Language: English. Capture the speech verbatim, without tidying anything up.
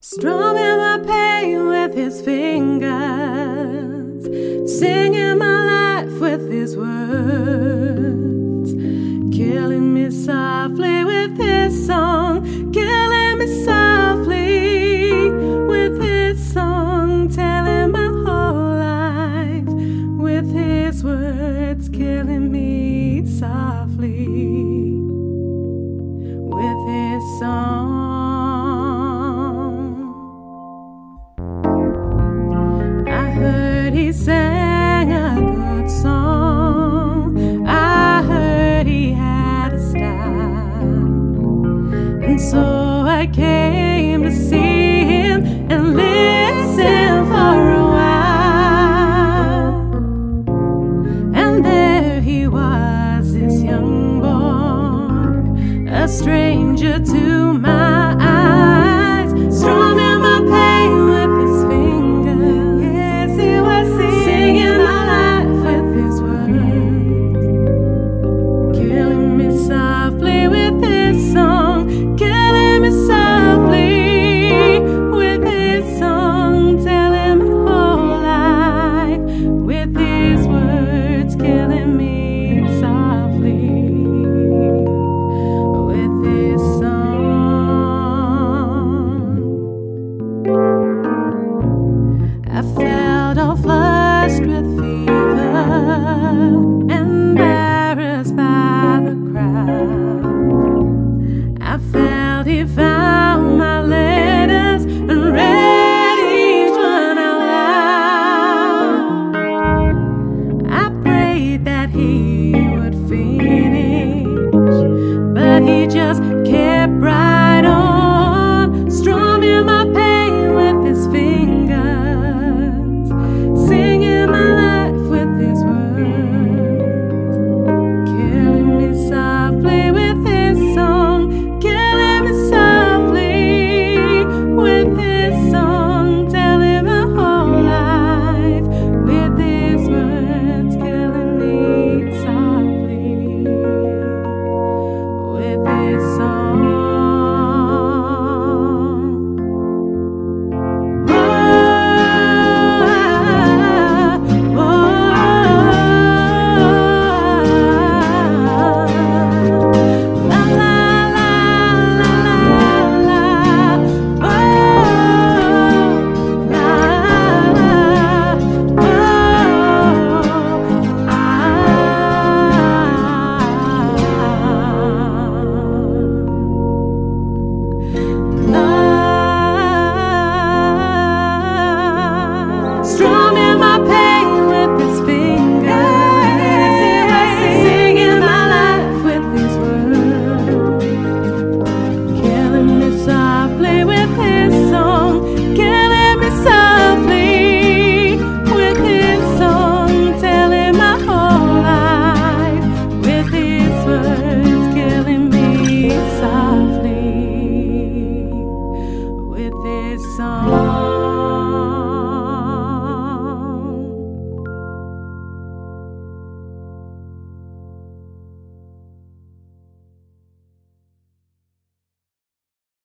Strumming my pain with his fingers, singing my life with his words, killing me softly with his song, killing me softly with his song, telling my whole life with his words, killing me softly with his song. He said